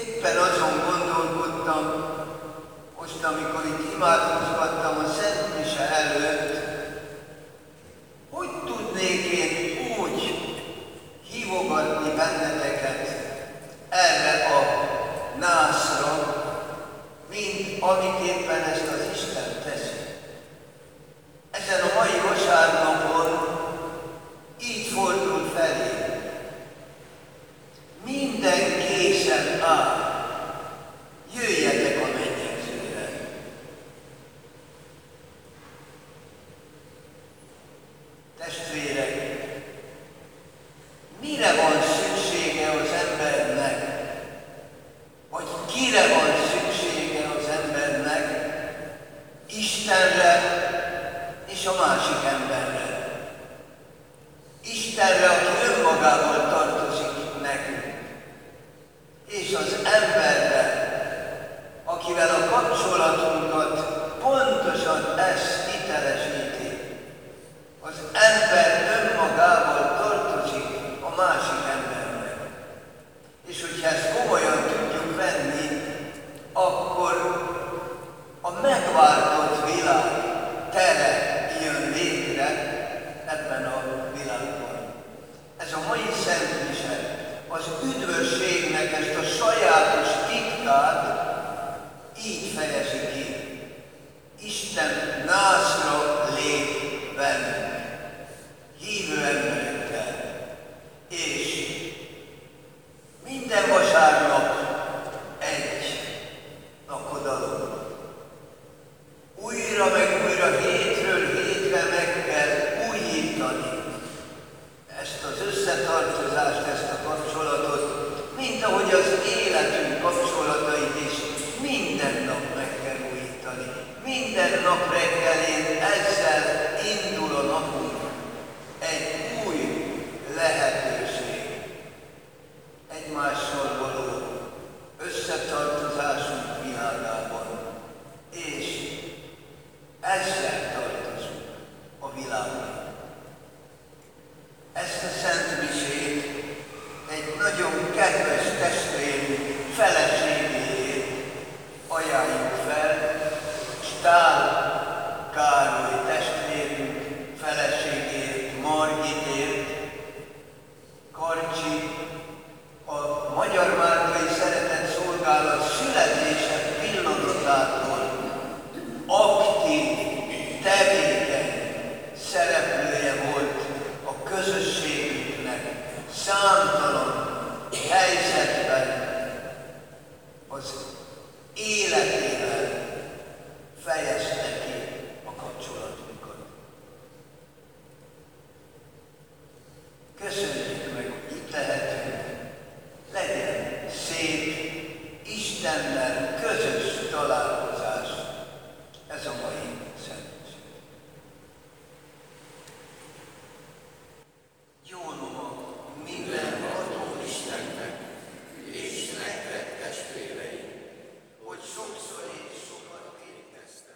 Éppen azon gondolkodtam, most amikor itt imádkozgattam a Szent Mise előtt, hogy tudnék én úgy hívogatni benneteket erre a nászra, mint amiképpen ezt az Isten teszi. Ezen a mai vasárnapon így fordul felé. Minden készen áll. Jöjjetek a mennyegzőre. Testvérek, mire van szüksége az embernek? Vagy kire van szüksége az embernek? Istenre és a másik emberre. Istenre, aki önmagával tartozik nekünk. És az emberre, akivel a kapcsolatunkat pontosan ezt hitelesíti. Az ember önmagával tartozik a másik embernek. És hogyha ezt komolyan tudjuk venni, akkor a megváltott világ tere jön létre ebben a világban. Ez a mai Szent Mise az üdvösségnek ezt a sajátos titkát így fejezi ki. Isten nászra lép bennünk, hívő emberekkel, és minden vasárnap egy lakodalom. Újra meg újra, hétről hétre meg kell újítani ezt az összetartozást, ezt a kapcsolatot, mint ahogy az életünk kapcsolatait is minden nap meg kell újítani. Minden nap reggelén ezzel indul a napunk. Egy új lehetőség. Egymással való összetartozásunk világában. És ezzel tartozunk a világban. Ezt a Szent Misét egy nagyon kedves testvérünk feleségéért ajánljuk fel, Stál Károly testvérünk feleségéért, Margitért, Karcsi, a Magyar Márkai Szeretett Szolgálat születése pillanatától aktív, tevékeny szereplője volt a közösségünknek, számtalan helyzetben az életével fejezte ki a kapcsolatunkat. Köszönjük meg, hogy itt lehetünk. Legyen szép, Istennel közös találkozás ez a mai Szent. Jó nova minden adó Istennek, és nektek testvéreim, hogy sokszor és sokat érkeztem.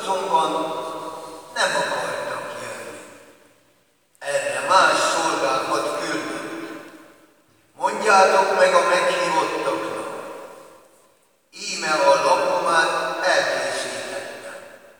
azonban nem akartak jönni. Erre más szolgákat küldött. Mondjátok meg a meghívottaknak, íme a lakomát elkészítettem.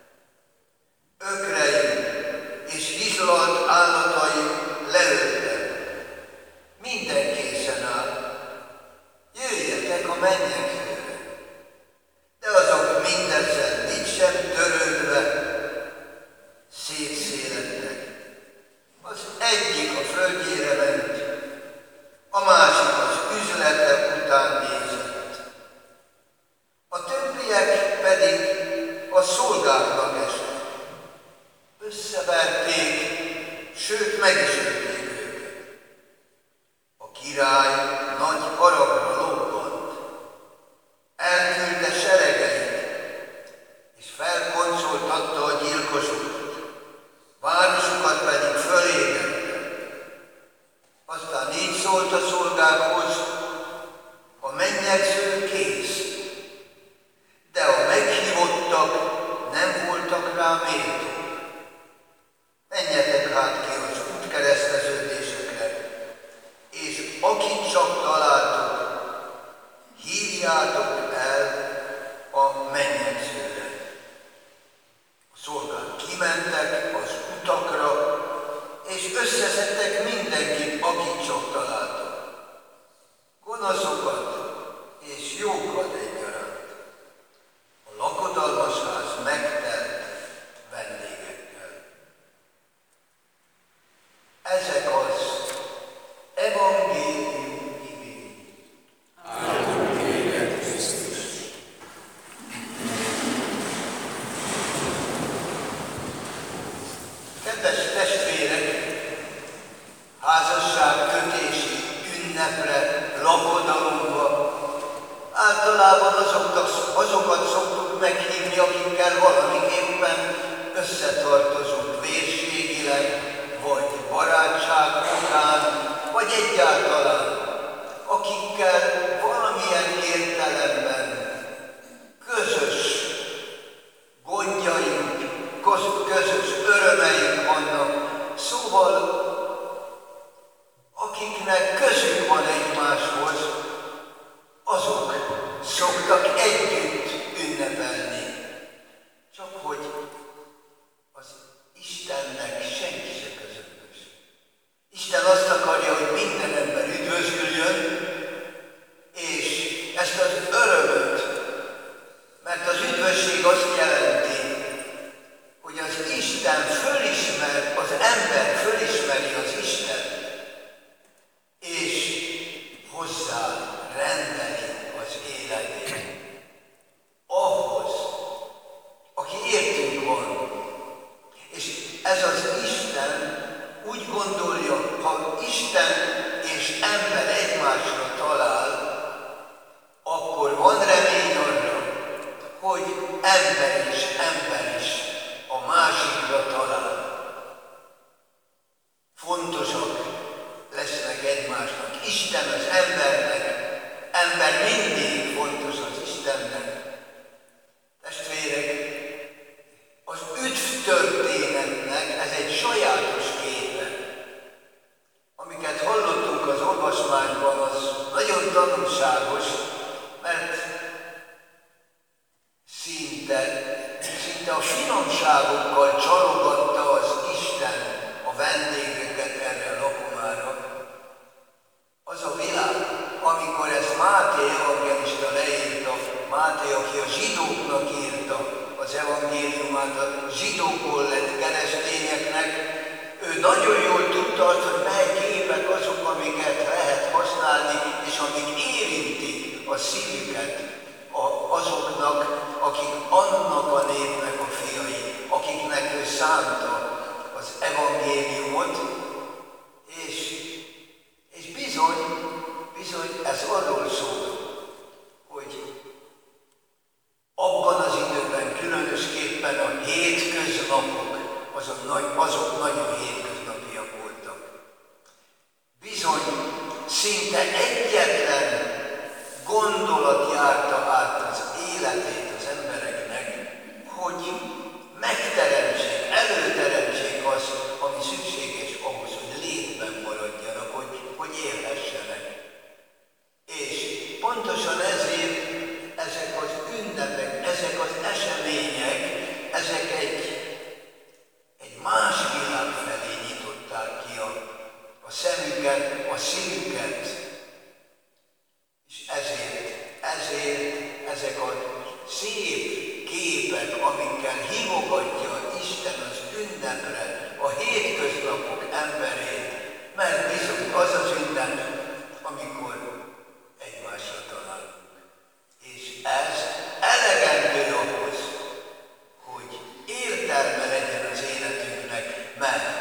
Ökreim és hizlalt állataim leöltem. Minden készen áll. Jöjjetek a mennyegzőre. De azok mindezzel nincs sem törődve, szétszélettek. Az egyik a földjére ment, a másik az üzlete után nézett. A többiek pedig a szolgáknak estek. Összeverték, sőt meg is ölték őket. A király nagy haragra lobbant, elküldte seregeit, és felkoncoltatta a gyilkosokat, városukat pedig fölégette. Aztán így szólt a szolgákhoz: a mennyegző kész, de a meghívottak nem voltak rá méltók. Menjetek hát ki az útkereszteződésekre, és akit csak találtok, hívjátok el a mennyegzőre. A szolgák kimentek az utakra, és összeszedtek mindenkit, akit csak találtak. Gonoszokat és jókat egyaránt. A lakodalmas ház megtelt vendégekkel. Ezek az evangélium igény. Áldunk téged, Krisztus! Kedves testvérek, házasságkötési ünnepre, lakodalomba általában azokat szoktuk meghívni, akikkel valamiképpen összetartozunk vérségileg, vagy barátság okán, vagy egyáltalán, akikkel valamilyen értelemben közös gondjaink, közös örömeink vannak, szóval akiknek közük van egymáshoz, azok szoktak együtt ünnepelni. Csak hogy az Istennek senki se közömbös. Isten azt akarja, hogy minden ember üdvözüljön, és ezt az örömöt, mert az üdvösség azt jelenti, hogy az Isten fölismer, az ember fölismeri az Istent, és hozzá rendeli az életét. Ahhoz, aki értünk van. És ez az Isten úgy gondolja, ha Isten és ember egymásra talál, akkor van remény arra, hogy ember is a másikra talál. Fontosak lesznek egymásnak. Isten az embernek, ember mindig fontos az Istennek. Testvérek, az üdv történetnek ez egy sajátos képe. Amiket hallottunk az olvasmányban, az nagyon tanulságos, mert szinte a finomságokkal csalogatta az Isten a vendégeket erre a lakomára. Az a világ, amikor ezt Máté evangélista leírta, Máté, aki a zsidóknak írta az evangéliumát, a zsidókból lett keresztényeknek, ő nagyon jól tudta azt, hogy mely képek azok, amiket lehet használni, és amik érintik a szívüket azoknak, akik annak a népnek a fiai, akiknek ő szánta az evangéliumot, és bizony ez arról szól, hogy abban az időben különösképpen a hétköznapok, azok nagyon hétköznapiak voltak. Bizony szinte egyetlen gondolat járta át az életét az embereknek, hogy megteremtsék, előteremtsék azt, ami szükséges ahhoz, hogy létben maradjanak, hogy élhessenek. És pontosan ezért ezek az ünnepek, ezek az események, ezek egy más világ felé nyitották ki a szemüket, a szívüket. És ezért ezek a szép képek, amikkel hívogatja Isten az ünnepre a hétköznapok emberét, mert bizony az az ünnep, amikor egymásra találunk. És ez elegendő ahhoz, hogy értelme legyen az életünknek, mert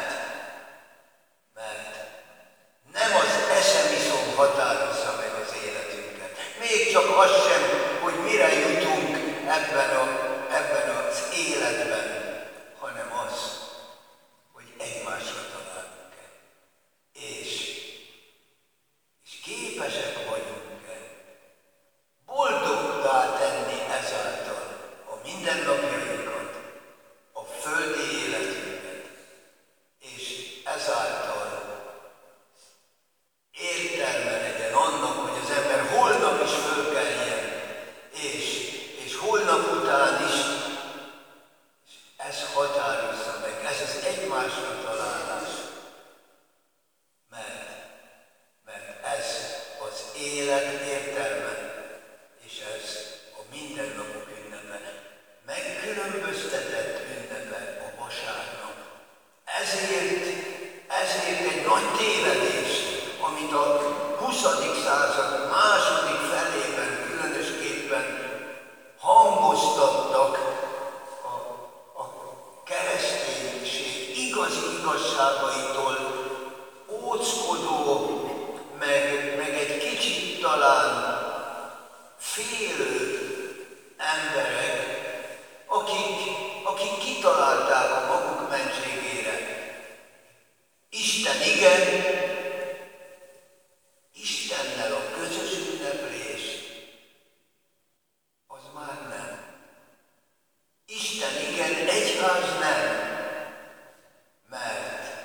nem az eszemiszom határozza meg az életünket. Még csak az sem, hogy mire jutunk ebben az életben, hanem az, hogy egymásra találunk-e. És képesek vagyunk-e boldoggá tenni ezáltal a mindennapjainkat, a földi életünket, és ezáltal értelme legyen annak, hogy az ember holnap is fölkeljen, és holnap után is, és ez határozza meg, ez az egymásra találás, mert ez az élet értelme, és ez a mindennapok ünnepe, megkülönböztetett ünnepe a vasárnap. Ezért egy nagy tévedés, amit a 20. század második felében különösképpen hangoztattak a kereszténység igazi igazságaitól óckodó, meg egy kicsit talán félő emberek, akik kitalálták a maguk mentségére. Isten igen, Istennel a közös ünneplés, az már nem. Isten igen, egyház nem. Mert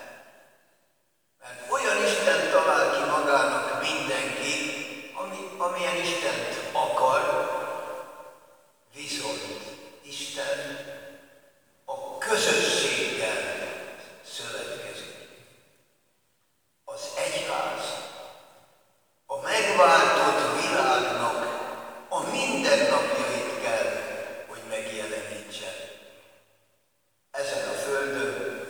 olyan Isten talál ki magának mindenki, amilyen Istent akar, viszont Isten a közösséggel szövetkezik. Az egyház a megváltott világnak a mindennapjait kell, hogy megjelenítse ezen a földön,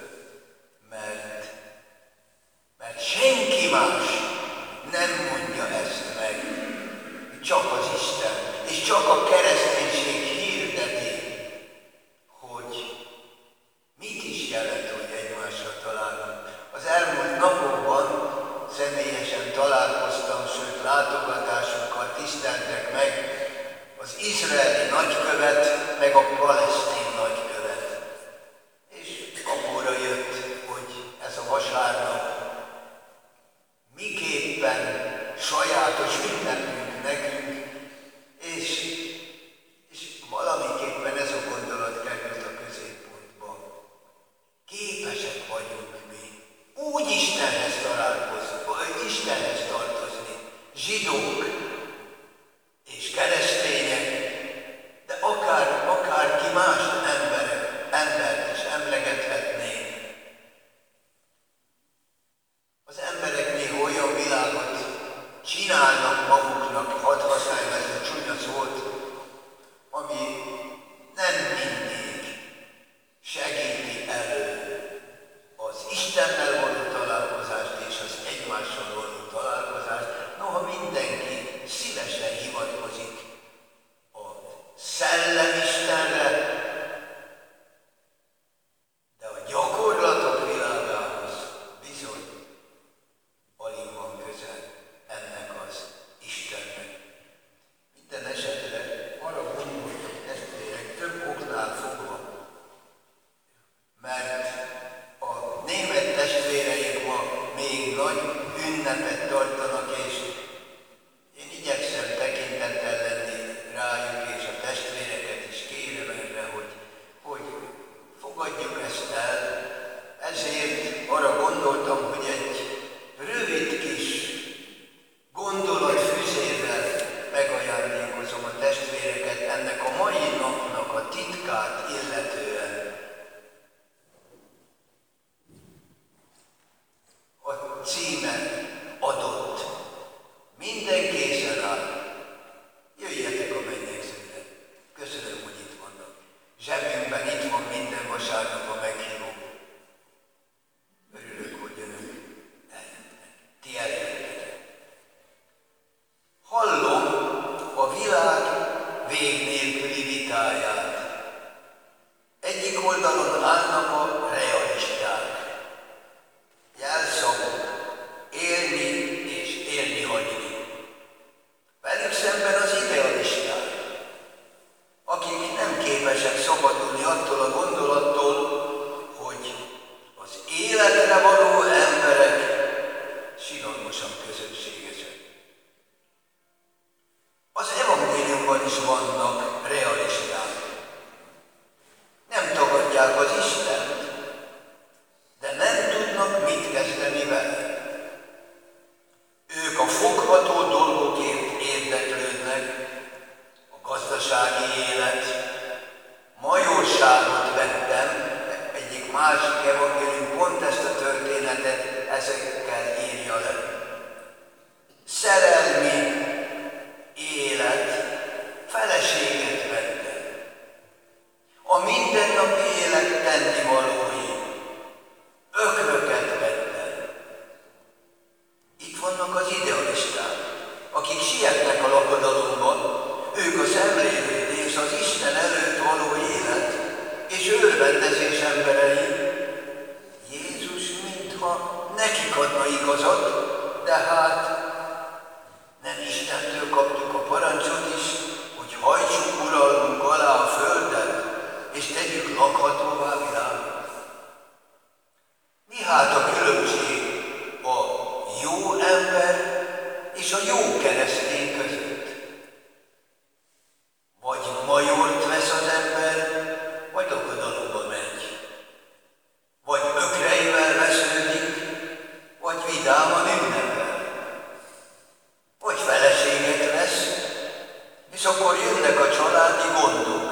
mert senki más nem mondja ezt meg, csak az Isten, és csak a kereszténység hirdeti, hogy mit is jelent, hogy egymásra találunk. Az elmúlt napokban személyesen találkoztam, sőt látogatásunkkal tiszteltek meg az izraeli nagykövet, meg a palesztin nagykövet. És abból jött, hogy ez a vasárnap miképpen sajátos ünnepünk nekünk, és valamiképpen ez a gondolat került a középpontba. Képesek vagyunk mi úgy Istenhez tartozni, zsidók és keresztények, de akárki más embert is emlegethetnénk. Az emberek néha olyan világot csinálnak maguknak, hadd használjam ezt a csúnya szót, ami nem mindig segíti elő az Istennel való találkozást és az egymással való találkozást. Noha mindenki szívesen hivatkozik a Szellemistenre, hallják az Istent, de nem tudnak mit kezdeni vele. Ők a fogható dolgokért érdeklődnek, a gazdasági élet, majorságot vettem, egyik másik evangélium pont ezt a történetet ezekkel írja le. Szerelmi élet, feleséget vettem. A mindennapi élet tennivalói, ökröket vettem. Itt vannak az idealisták, akik sietnek a lakodalomban, ők a szemlélődés, az Isten előtt való élet és örvendezés emberei. Jézus mintha nekik adna igazat, de hát nem Istentől kaptuk a parancsot is, hogy hajtsuk uralmunk alá a földet, és tegyük lakhatóvá világot. Mi hát a különbség a jó ember és a jó keresztény között? Vagy majort vesz az ember, vagy lakodalomba megy. Vagy ökreivel vesződik, vagy vidáman ünnepel. Vagy feleséget vesz, és akkor jönnek a családi gondok.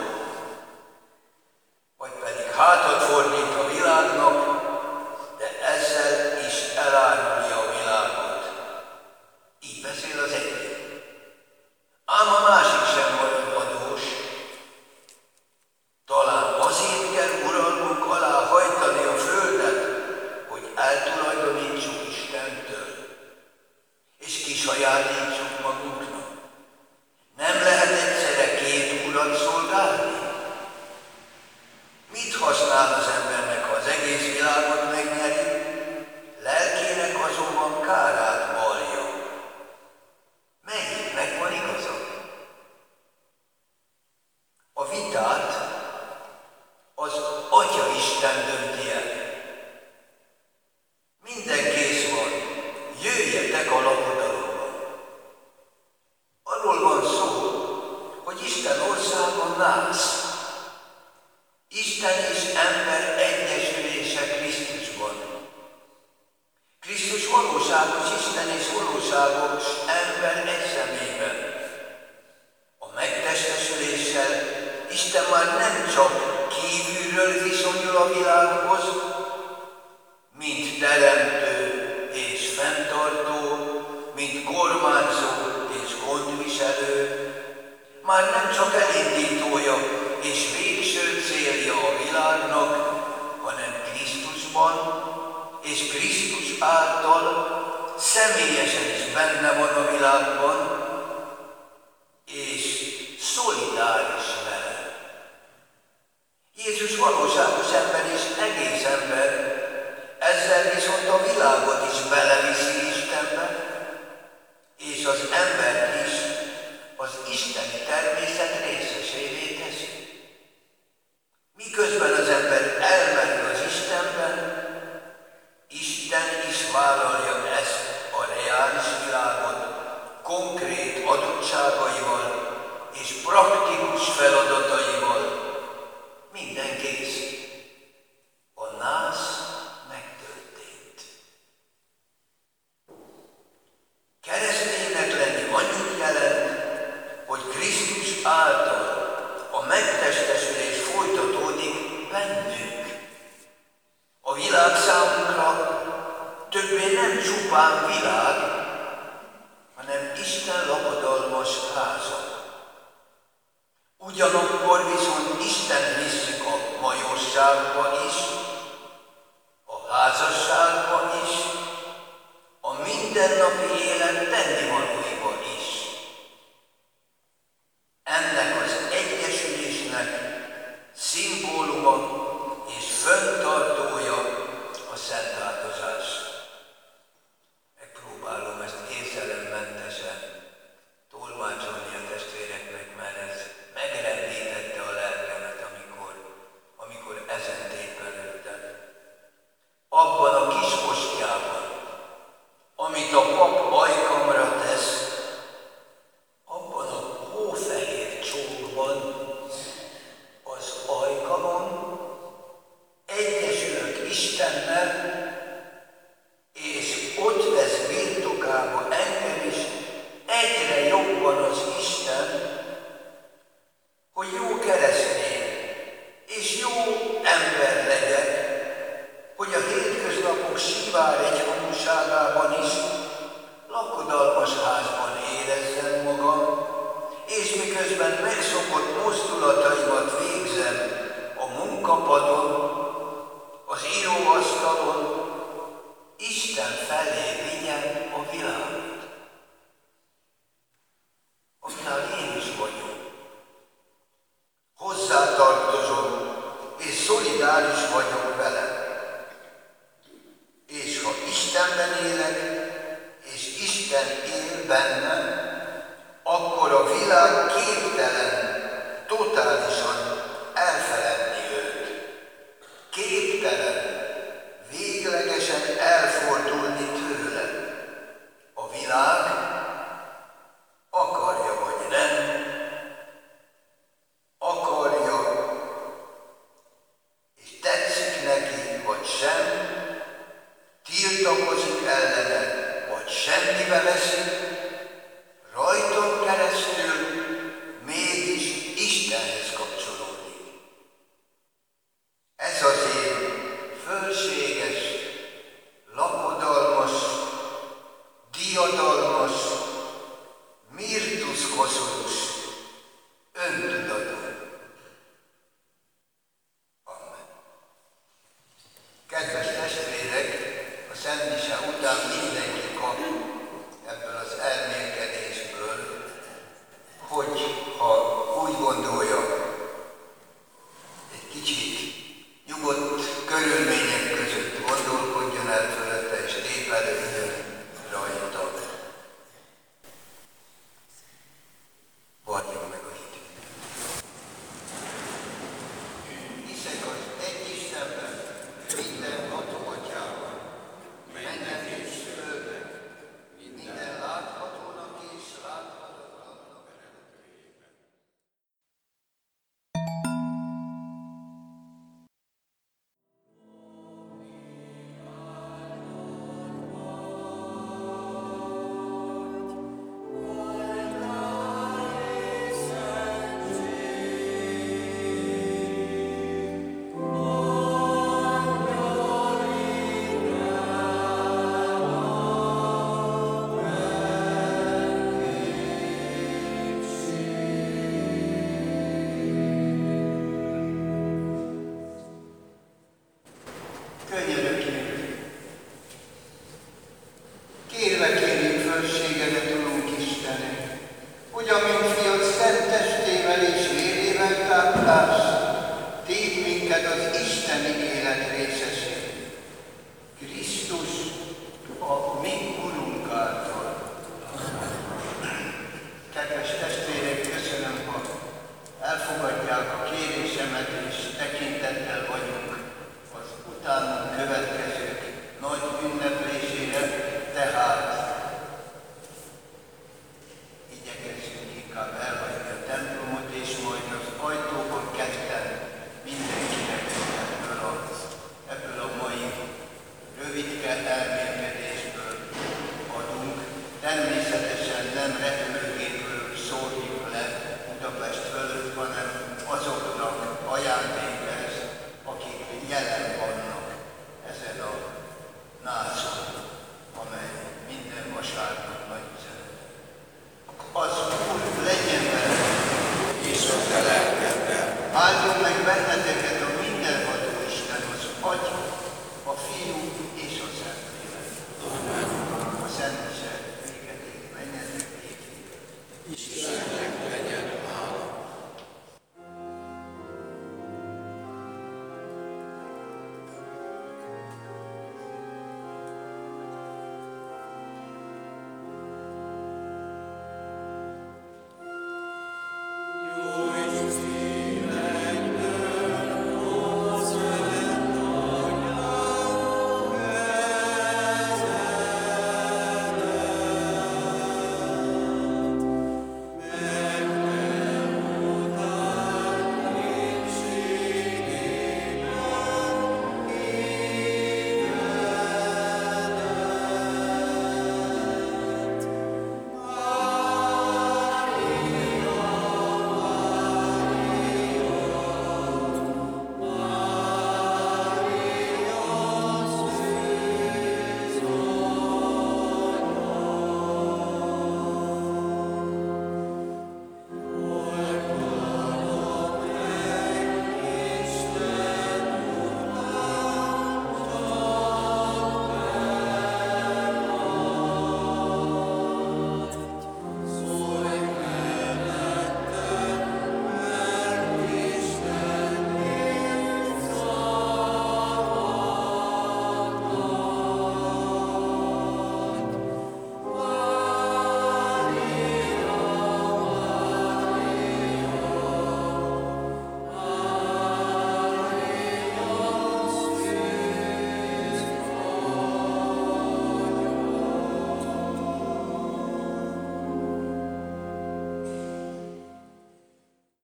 Vagy pedig hátat fordít a világnak, de ezzel is elárulja a világot. Így beszél az egyik. Ám a másik sem marad adós. Talán azért kell uralmunk alá hajtani a földet, hogy eltulajdonítsuk Istentől, és kisajátítsuk magunknak. Nem lehet egyszerre két urat szolgálni? Mit használ az embernek, ha az egész világot megnyeri, lelkének azonban kárát vallja? Melyiknek van igaza? A vitát az Atya Isten dönti el. Minden kész van, jöjjetek a lakodalomba. Arról van szó, hogy Isten országa nász. Isten és ember egyesülése Krisztusban. Krisztus valóságos Isten és valóságos ember egy személyben. A megtestesüléssel Isten már nem csak kívülről viszonyul a világhoz, mint teremtő és fenntartó, mint kormányzó és gondviselő, már nem csak elindítója és végső célja a világnak, hanem Krisztusban és Krisztus által személyesen is benne van a világban, és szolidáris vele. Jézus valóságos ember és egész ember, ezzel viszont a világot is beleviszi Istenbe, és az embert is az isteni természet részesévé teszi. Miközben az ember elmerül az Istenben, Isten is vállalja ezt a reális világot konkrét adottságaival és praktikus feladataival. Minden kész. A nász megtörtént. Kereszténynek lenni annyit jelent, hogy Krisztus által a megtestesülés folytatódik bennünk. A világ számunkra többé nem csupán világ, hanem Isten lakodalmas háza. Ugyanakkor viszont Isten visszük a majorságba is, a házasságba is, a mindennapi élet tennivalóiba is. Ennek az egyesülésnek szimbóluma és fenntartója a szentáldozás. Megpróbálom ezt érzelemmentesen tolmácsolni a testvéreknek, mert ez megrendítette a lelkemet, amikor ezen tép előtte ember legyek, hogy a hétköznapok sivár egyhangúságában is lakodalmas házban érezzem magam, és miközben megszokott mozdulataimat végzem a munkapadon, az íróasztalon, Isten felé vigyem a világot. Annál én is vagyok. Hozzátartozom, és szolidáris vagyok vele. És ha Istenben élek, és Isten él bennem, akkor a világ képtelen totálisan elfeledni őt. Képtelen véglegesen elfordulni tőle. A világ akarja vagy nem, akarja és tetszik neki vagy sem, tiltakozik ellene vagy semmibe veszi, rajton keresztül mégis Istenhez kapcsolódik. Ez az én fölséges, lakodalmas, diadalmas, mirtuszkoszorús öntudatom. Amen. Kedves testvérek, a Szent Mise után mindenki kap ebből az elmélkedésből, hogy ha úgy gondolja, egy kicsit nyugodt körülmények között gondolkodjon el fölötte és tépelődjön rajta. Valljon meg a hitünk. Hiszek az egy Istenben, mindenható Atyában, mennek és földön, minden láthatónak és láthatatlannak teremtőjében. Könyörögjünk! Kérlek, kérjük fölségedet, Urunk Istenem, hogy amint fiad szent testével és vérével táplálsz, tégy minket az isteni élet részesé. Krisztus, a mi Urunk által. Kedves testvérek, köszönöm, ha elfogadják a kérésemet, és tekintettel vagyunk az utánunk következők nagy ünneplésére, tehát igyekezzünk inkább elhagyni a templomot, és majd az ajtóban ketten mindenkinek ebből a mai rövidke elmélkedésből adunk. Természetesen nem repülőgépről szórjuk le Budapest fölött, hanem azoknak ajándék ez, akik jelen